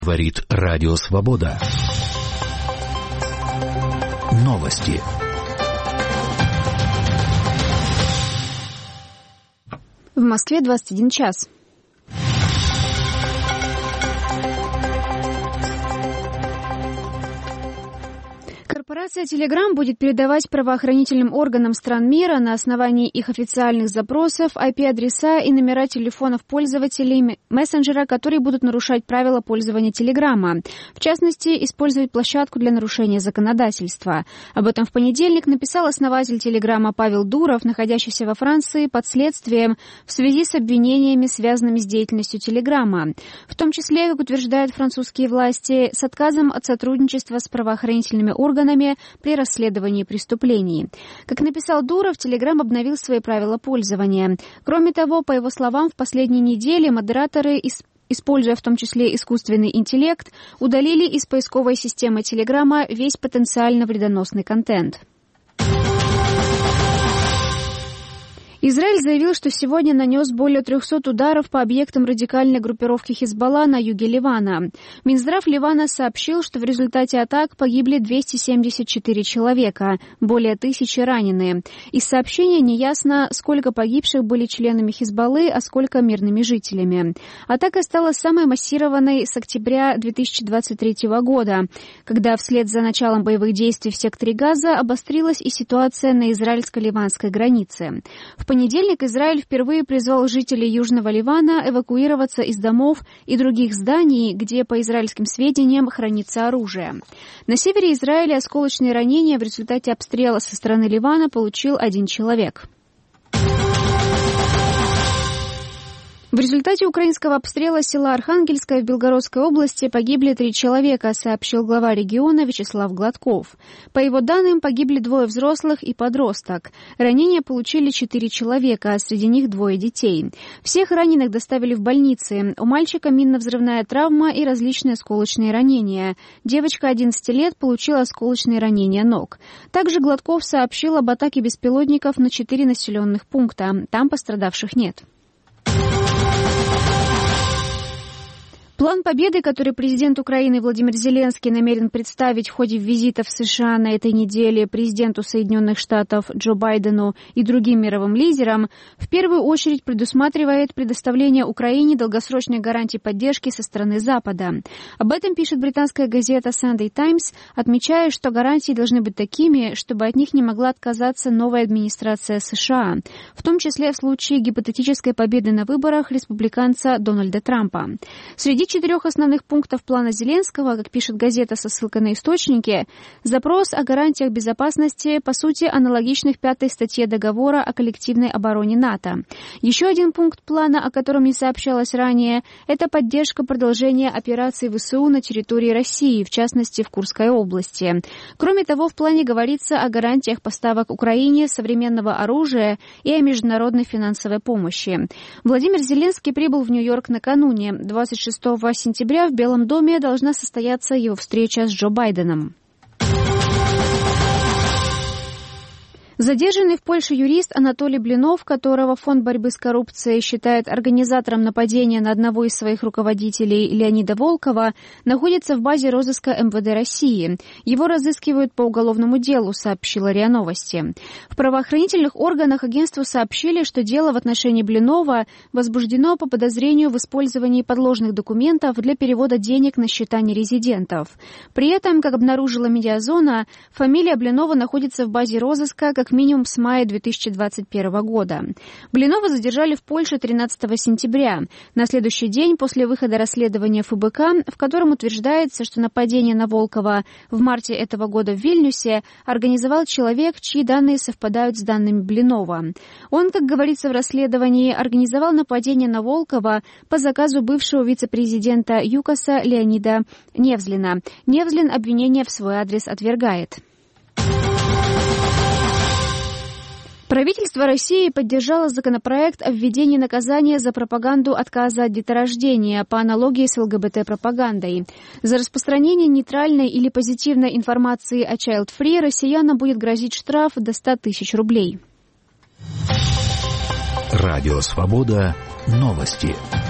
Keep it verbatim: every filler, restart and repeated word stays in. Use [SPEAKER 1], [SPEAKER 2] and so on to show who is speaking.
[SPEAKER 1] Говорит Радио Свобода. Новости.
[SPEAKER 2] В Москве двадцать один час. Корпорация Telegram будет передавать правоохранительным органам стран мира на основании их официальных запросов ай пи-адреса и номера телефонов пользователей мессенджера, которые будут нарушать правила пользования Telegram. В частности, использовать площадку для нарушения законодательства. Об этом в понедельник написал основатель Telegram Павел Дуров, находящийся во Франции под следствием в связи с обвинениями, связанными с деятельностью Telegram. В том числе, как утверждают французские власти, с отказом от сотрудничества с правоохранительными органами при расследовании преступлений. Как написал Дуров, Telegram обновил свои правила пользования. Кроме того, по его словам, в последние недели модераторы, используя в том числе искусственный интеллект, удалили из поисковой системы Telegram весь потенциально вредоносный контент. Израиль заявил, что сегодня нанес более трехсот ударов по объектам радикальной группировки Хизбалла на юге Ливана. Минздрав Ливана сообщил, что в результате атак погибли двести семьдесят четыре человека, более тысячи ранены. Из сообщения неясно, сколько погибших были членами Хизбаллы, а сколько мирными жителями. Атака стала самой массированной с октября две тысячи двадцать третьего года, когда вслед за началом боевых действий в секторе Газа обострилась и ситуация на израильско-ливанской границе. В понедельник Израиль впервые призвал жителей Южного Ливана эвакуироваться из домов и других зданий, где, по израильским сведениям, хранится оружие. На севере Израиля осколочные ранения в результате обстрела со стороны Ливана получил один человек. В результате украинского обстрела села Архангельское в Белгородской области погибли три человека, сообщил глава региона Вячеслав Гладков. По его данным, погибли двое взрослых и подросток. Ранения получили четыре человека, а среди них двое детей. Всех раненых доставили в больницы. У мальчика минно-взрывная травма и различные осколочные ранения. Девочка одиннадцати лет получила осколочные ранения ног. Также Гладков сообщил об атаке беспилотников на четыре населенных пункта. Там пострадавших нет. План победы, который президент Украины Владимир Зеленский намерен представить в ходе визита в США на этой неделе президенту Соединенных Штатов Джо Байдену и другим мировым лидерам, в первую очередь предусматривает предоставление Украине долгосрочной гарантии поддержки со стороны Запада. Об этом пишет британская газета Sunday Times, отмечая, что гарантии должны быть такими, чтобы от них не могла отказаться новая администрация США, в том числе в случае гипотетической победы на выборах республиканца Дональда Трампа. Среди четырех основных пунктов плана Зеленского, как пишет газета со ссылкой на источники, запрос о гарантиях безопасности, по сути, аналогичных пятой статье договора о коллективной обороне НАТО. Еще один пункт плана, о котором не сообщалось ранее, это поддержка продолжения операций ВСУ на территории России, в частности, в Курской области. Кроме того, в плане говорится о гарантиях поставок Украине современного оружия и о международной финансовой помощи. Владимир Зеленский прибыл в Нью-Йорк накануне. двадцать шестого сентября в Белом доме должна состояться его встреча с Джо Байденом. Задержанный в Польше юрист Анатолий Блинов, которого Фонд борьбы с коррупцией считает организатором нападения на одного из своих руководителей Леонида Волкова, находится в базе розыска эм вэ дэ России. Его разыскивают по уголовному делу, сообщила РИА Новости. В правоохранительных органах агентству сообщили, что дело в отношении Блинова возбуждено по подозрению в использовании подложных документов для перевода денег на счета нерезидентов. При этом, как обнаружила Медиазона, фамилия Блинова находится в базе розыска как минимум с мая две тысячи двадцать первого года. Блинова задержали в Польше тринадцатого сентября, на следующий день после выхода расследования эф бэ ка, в котором утверждается, что нападение на Волкова в марте этого года в Вильнюсе организовал человек, чьи данные совпадают с данными Блинова. Он, как говорится в расследовании, организовал нападение на Волкова по заказу бывшего вице-президента ЮКОСа Леонида Невзлина. Невзлин обвинение в свой адрес отвергает. Правительство России поддержало законопроект о введении наказания за пропаганду отказа от деторождения по аналогии с эл гэ бэ тэ-пропагандой. За распространение нейтральной или позитивной информации о Child Free россиянам будет грозить штраф до ста тысяч рублей.
[SPEAKER 1] Радио Свобода. Новости.